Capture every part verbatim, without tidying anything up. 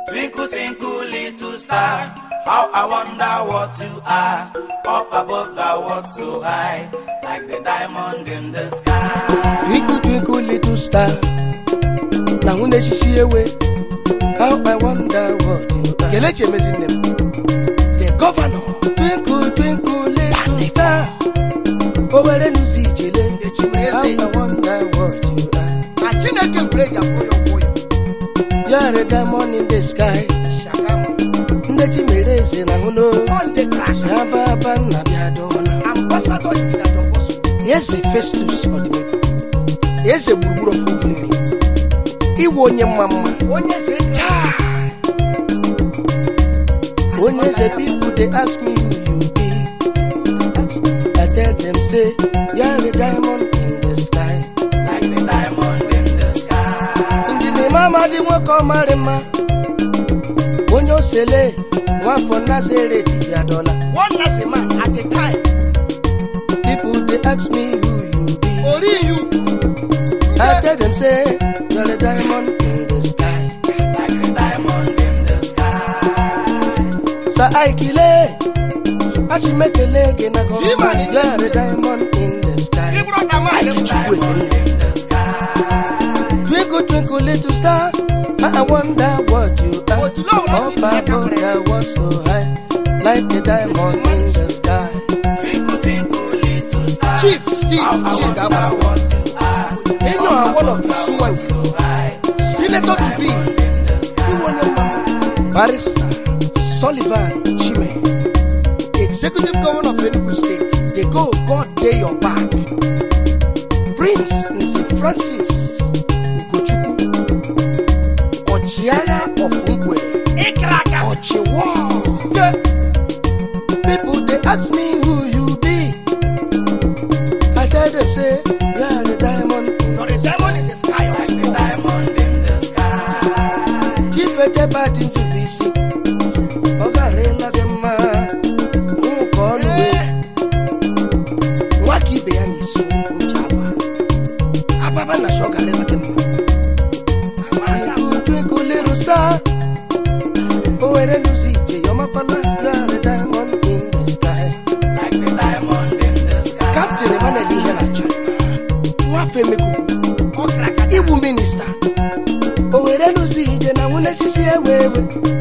Twinkle, twinkle, little star, how I wonder what you are. Up above the world so high, like the diamond in the sky. Twinkle, twinkle, little star, now when they see away, how I wonder what you are. Kelechi Emezinne, the governor. Twinkle, twinkle, little star, over the news, how I wonder what you are. I can play your boy. You're a diamond in the sky. Ndeti mereze na huno on the crash. Ababa na biadona. Ambassador in the boss. Yes, Festus Odimeko. Yes, a buruburo fugleri. Iwo nye mama. Onye se cha. Onye se people they ask me who you be. I tell them say you're a diamond in the sky. Like the diamond in the sky. Ndine mama di wako marema. Onyo sele, one for Nazareth, ya dollar. One Nazareth at a time. People they ask me who you be. Only you. I tell them say you're a diamond in the sky. Like a diamond in the sky. Sa I kill it. I should make a leg in a go. You're a diamond in the sky. I get you with in the sky. Twinkle, twinkle, little star. I wonder what you are. Up above the world so high, like a diamond in the sky. Twinkle, twinkle, little star, Chief Steve Chidaba, in your one of his swans, Senator to be, Barrister Sullivan Chime, Executive Governor of Enugu State. They go, God, day your back. Prince Nze Francis Ugochukwu, Ochiaya of Ungwe, Ochiwa. People they ask me who you be. I tell them say you're the diamond in the diamond in the sky. Like the diamond in the sky. Tifete bat in G B C. Ogarela dema. Unkonwe. Waki beani su unjaba. Ababa na shogarela dema. Amaya twinkle little star. Oh, where the music, you're my pala, you're the diamond in the sky. Like the diamond in the sky. Captain Emmanuel Henacha, Mwafemeku, Ibu Minister. Oh, where the music, and I want to see a way.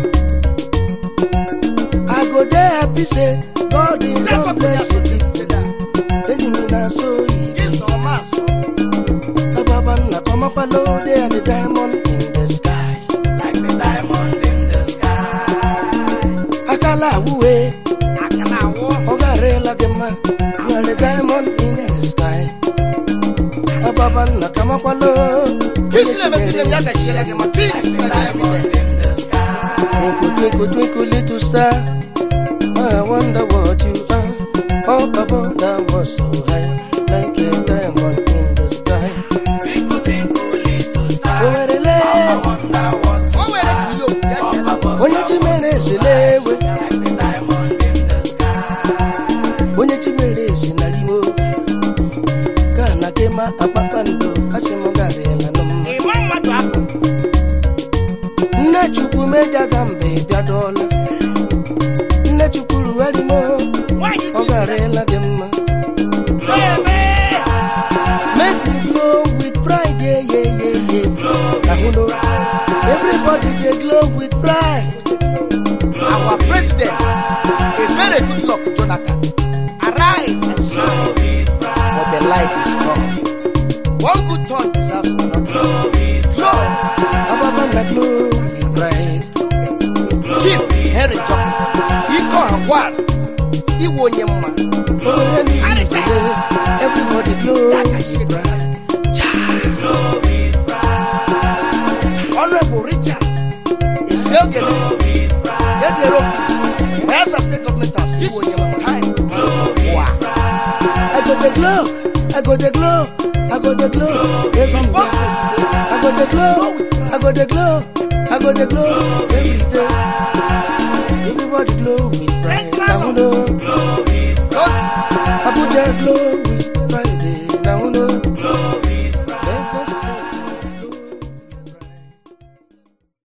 I go there happy, say, God is God bless you. Then you mean I saw you. Yes, or mass. Ababana, come up and load there, the diamond in the sky. Like the diamond in the sky. Akala uwe, akala wo, ogarela gema, you're the diamond in the sky. Ababana kama kwalo, kisi mesile yaka shira gema, kisi diamond in the sky. Twinkle, twinkle, twinkle, little star, I wonder what you are. Up above the world so high, like a diamond in the sky. Twinkle, twinkle, little star, Oh, where the I wonder what you are. Up above when you the diminish the level, like the diamond in the sky. when you diminish in a limo, Kana Gema, a papando, Hashimogarela, no. Nachuku Meja Gambe, Biadola, Nachuku Radimo, Ogarela Gema. Make me glow with pride, yeah, yeah, yeah, yeah. Nahuno, everybody they glow with pride. Our president, a very good luck, Jonathan. Arise and shine, for the light is come. One good turn deserves another. Glow, Ababana glow with pride. Chief Henry Jock, Iko Hawar, Iwo Nyema. Everybody glow with pride. Honorable Richard is still getting Where's the state government house? This is your time. Wow. I got the glow. I got the glow. I got the glow. Everywhere. I got the glow. I got the glow. I got the glow. Every day. Everybody glow.